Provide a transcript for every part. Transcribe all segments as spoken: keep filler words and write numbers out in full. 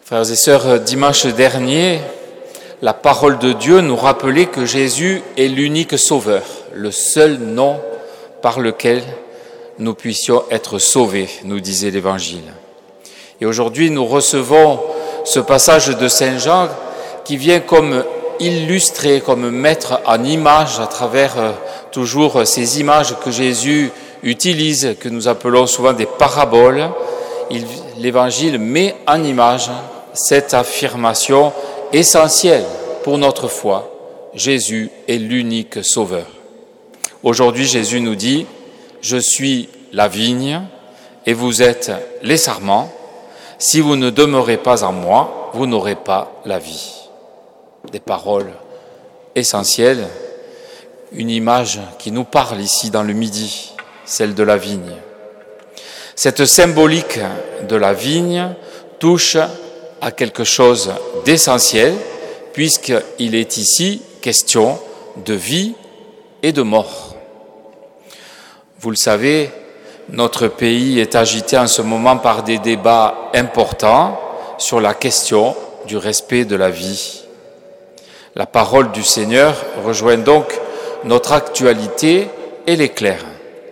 Frères et sœurs, dimanche dernier, la parole de Dieu nous rappelait que Jésus est l'unique sauveur, le seul nom par lequel nous puissions être sauvés, nous disait l'Évangile. Et aujourd'hui, nous recevons ce passage de Saint Jean qui vient comme illustrer, comme mettre en image à travers euh, toujours ces images que Jésus utilise, que nous appelons souvent des paraboles. Il, l'Évangile met en image cette affirmation essentielle pour notre foi. Jésus est l'unique sauveur. Aujourd'hui, Jésus nous dit « Je suis la vigne et vous êtes les sarments. Si vous ne demeurez pas en moi, vous n'aurez pas la vie. » Des paroles essentielles, une image qui nous parle ici dans le Midi, celle de la vigne. Cette symbolique de la vigne touche à quelque chose d'essentiel, puisqu'il est ici question de vie et de mort. Vous le savez, notre pays est agité en ce moment par des débats importants sur la question du respect de la vie. La parole du Seigneur rejoint donc notre actualité et l'éclaire.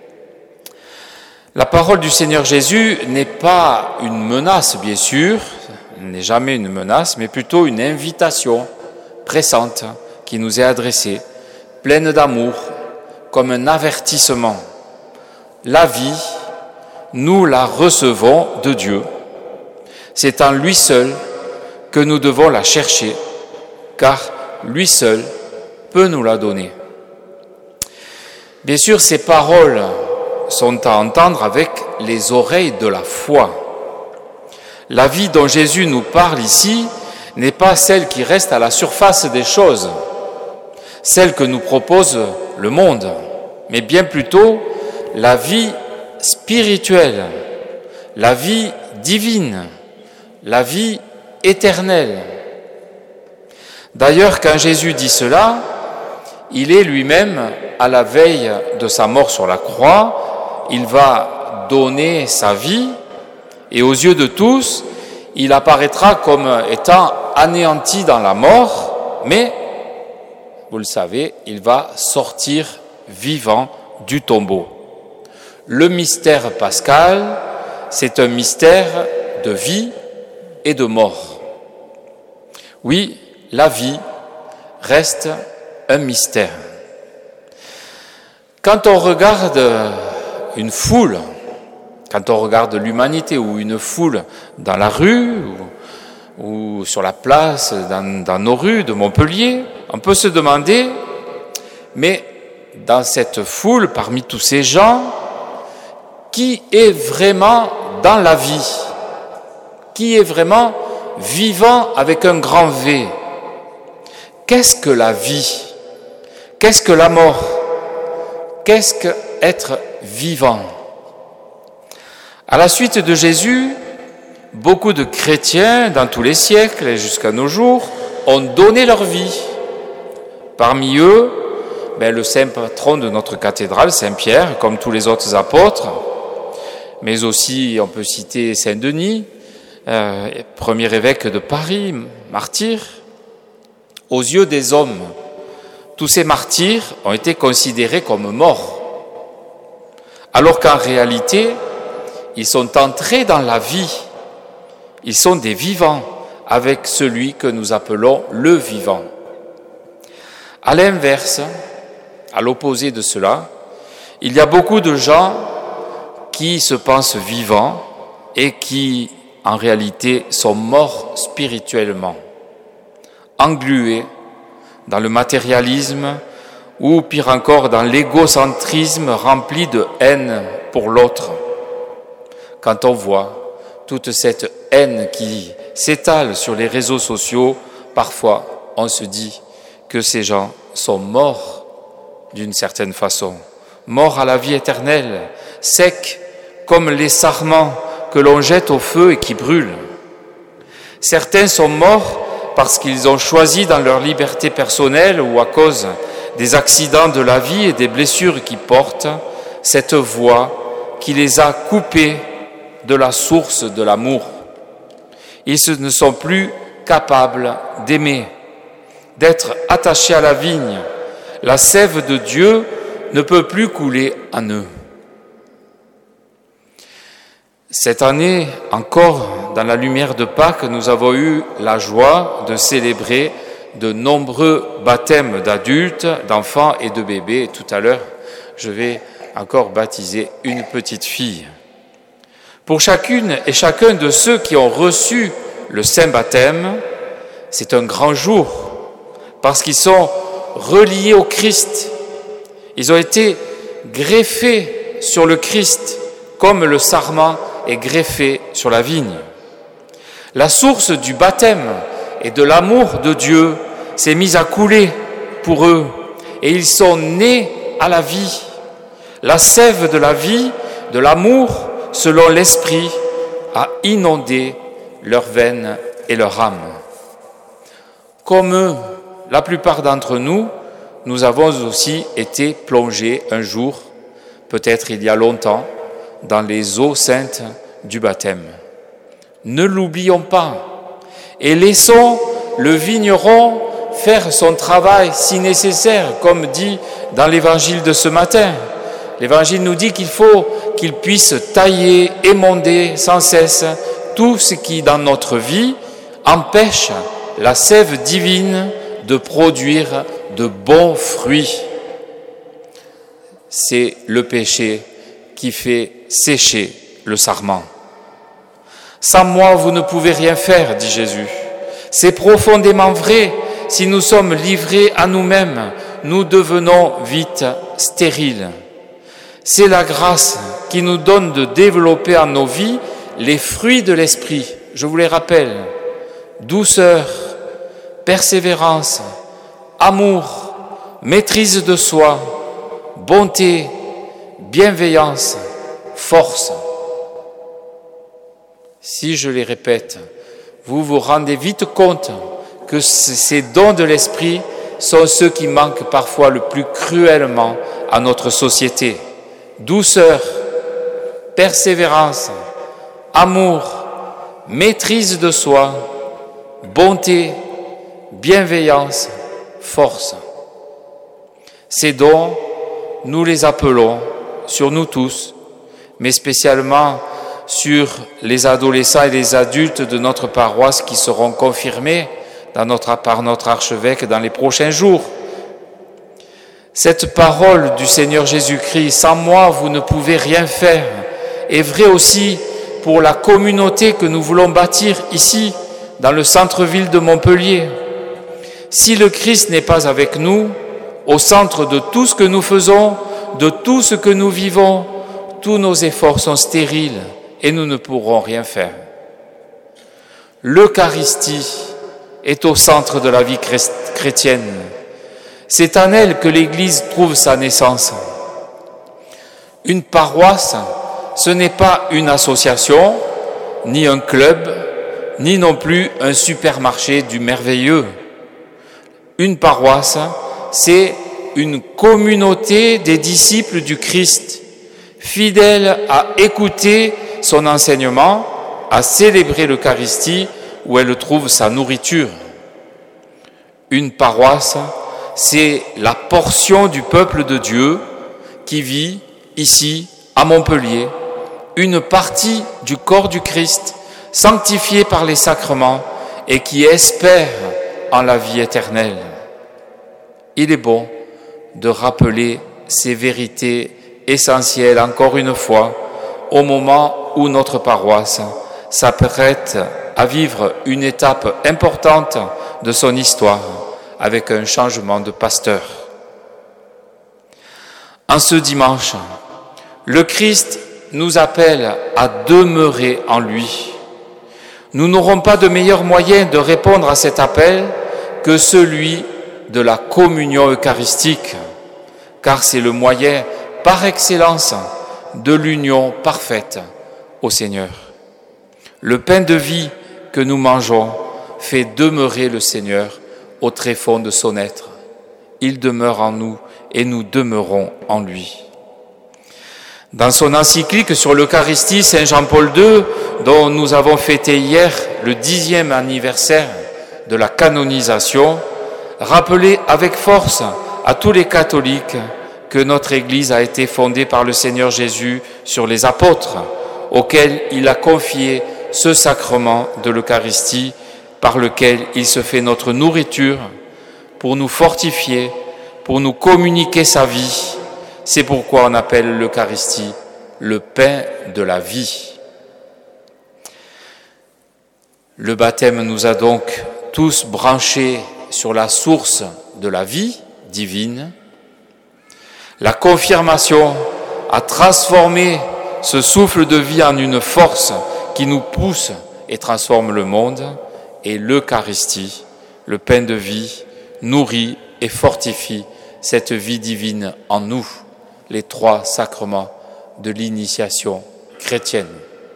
La parole du Seigneur Jésus n'est pas une menace, bien sûr, n'est jamais une menace, mais plutôt une invitation pressante qui nous est adressée, pleine d'amour, comme un avertissement. La vie, nous la recevons de Dieu. C'est en lui seul que nous devons la chercher, car lui seul peut nous la donner. Bien sûr, ces paroles sont à entendre avec les oreilles de la foi. La vie dont Jésus nous parle ici n'est pas celle qui reste à la surface des choses, celle que nous propose le monde, mais bien plutôt la vie spirituelle, la vie divine, la vie éternelle. D'ailleurs, quand Jésus dit cela, il est lui-même à la veille de sa mort sur la croix, il va donner sa vie et aux yeux de tous, il apparaîtra comme étant anéanti dans la mort, mais, vous le savez, il va sortir vivant du tombeau. Le mystère pascal, c'est un mystère de vie et de mort. Oui, la vie reste un mystère. Quand on regarde une foule, quand on regarde l'humanité ou une foule dans la rue ou, ou sur la place, dans, dans nos rues de Montpellier, on peut se demander, mais dans cette foule, parmi tous ces gens, qui est vraiment dans la vie? Qui est vraiment vivant avec un grand V? Qu'est-ce que la vie? Qu'est-ce que la mort? Qu'est-ce qu'être vivant? À la suite de Jésus, beaucoup de chrétiens dans tous les siècles et jusqu'à nos jours ont donné leur vie. Parmi eux, ben, le saint patron de notre cathédrale, Saint Pierre, comme tous les autres apôtres, mais aussi on peut citer Saint Denis, euh, premier évêque de Paris, martyr. Aux yeux des hommes, tous ces martyrs ont été considérés comme morts, alors qu'en réalité, ils sont entrés dans la vie. Ils sont des vivants avec celui que nous appelons le vivant. À l'inverse, à l'opposé de cela, il y a beaucoup de gens qui se pensent vivants et qui, en réalité, sont morts spirituellement, englués dans le matérialisme ou, pire encore, dans l'égocentrisme rempli de haine pour l'autre. Quand on voit toute cette haine qui s'étale sur les réseaux sociaux, parfois on se dit que ces gens sont morts d'une certaine façon, morts à la vie éternelle, secs comme les sarments que l'on jette au feu et qui brûlent. Certains sont morts parce qu'ils ont choisi dans leur liberté personnelle ou à cause des accidents de la vie et des blessures qu'ils portent, cette voie qui les a coupés de la source de l'amour. Ils ne sont plus capables d'aimer, d'être attachés à la vigne. La sève de Dieu ne peut plus couler en eux. Cette année, encore, dans la lumière de Pâques, nous avons eu la joie de célébrer de nombreux baptêmes d'adultes, d'enfants et de bébés. Et tout à l'heure, je vais encore baptiser une petite fille. Pour chacune et chacun de ceux qui ont reçu le Saint Baptême, c'est un grand jour, parce qu'ils sont reliés au Christ. Ils ont été greffés sur le Christ, comme le sarment est greffé sur la vigne. La source du baptême et de l'amour de Dieu s'est mise à couler pour eux, et ils sont nés à la vie. La sève de la vie, de l'amour, selon l'Esprit, a inondé leurs veines et leur âme. Comme eux, la plupart d'entre nous, nous avons aussi été plongés un jour, peut-être il y a longtemps, dans les eaux saintes du baptême. Ne l'oublions pas et laissons le vigneron faire son travail si nécessaire, comme dit dans l'évangile de ce matin. L'évangile nous dit qu'il faut qu'il puisse tailler, émonder sans cesse tout ce qui, dans notre vie, empêche la sève divine de produire de bons fruits. C'est le péché qui fait sécher le sarment. Sans moi, vous ne pouvez rien faire, dit Jésus. C'est profondément vrai. Si nous sommes livrés à nous-mêmes, nous devenons vite stériles. C'est la grâce qui nous donne de développer en nos vies les fruits de l'esprit. Je vous les rappelle. Douceur, persévérance, amour, maîtrise de soi, bonté, bienveillance, force. Si je les répète, vous vous rendez vite compte que ces dons de l'esprit sont ceux qui manquent parfois le plus cruellement à notre société. Douceur, persévérance, amour, maîtrise de soi, bonté, bienveillance, force. Ces dons, nous les appelons sur nous tous, mais spécialement sur les adolescents et les adultes de notre paroisse qui seront confirmés dans notre, par notre archevêque dans les prochains jours. Cette parole du Seigneur Jésus-Christ, sans moi vous ne pouvez rien faire, est vraie aussi pour la communauté que nous voulons bâtir ici, dans le centre-ville de Montpellier. Si le Christ n'est pas avec nous, au centre de tout ce que nous faisons, de tout ce que nous vivons, tous nos efforts sont stériles et nous ne pourrons rien faire. L'Eucharistie est au centre de la vie chrétienne. C'est en elle que l'Église trouve sa naissance. Une paroisse, ce n'est pas une association, ni un club, ni non plus un supermarché du merveilleux. Une paroisse, c'est une communauté des disciples du Christ, fidèles à écouter son enseignement, à célébrer l'Eucharistie où elle trouve sa nourriture. Une paroisse, c'est la portion du peuple de Dieu qui vit ici, à Montpellier, une partie du corps du Christ, sanctifiée par les sacrements et qui espère en la vie éternelle. Il est bon de rappeler ces vérités essentielles encore une fois au moment où notre paroisse s'apprête à vivre une étape importante de son histoire avec un changement de pasteur. En ce dimanche, le Christ nous appelle à demeurer en lui. Nous n'aurons pas de meilleur moyen de répondre à cet appel que celui de la communion eucharistique, car c'est le moyen par excellence de l'union parfaite au Seigneur. Le pain de vie que nous mangeons fait demeurer le Seigneur au tréfonds de son être. Il demeure en nous et nous demeurons en lui. Dans son encyclique sur l'Eucharistie, Saint Jean-Paul deux, dont nous avons fêté hier le dixième anniversaire de la canonisation, rappelait avec force à tous les catholiques que notre Église a été fondée par le Seigneur Jésus sur les apôtres, auxquels il a confié ce sacrement de l'Eucharistie par lequel il se fait notre nourriture pour nous fortifier, pour nous communiquer sa vie. C'est pourquoi on appelle l'Eucharistie le pain de la vie. Le baptême nous a donc tous branchés sur la source de la vie divine. La confirmation a transformé ce souffle de vie en une force qui nous pousse et transforme le monde. Et l'Eucharistie, le pain de vie, nourrit et fortifie cette vie divine en nous, les trois sacrements de l'initiation chrétienne.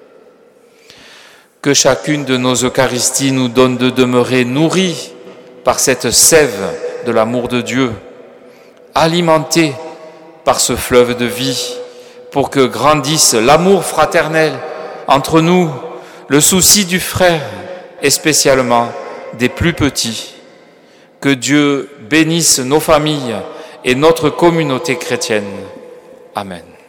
Que chacune de nos Eucharisties nous donne de demeurer nourris par cette sève de l'amour de Dieu, alimentés par ce fleuve de vie, pour que grandisse l'amour fraternel entre nous, le souci du frère, et spécialement des plus petits. Que Dieu bénisse nos familles et notre communauté chrétienne. Amen.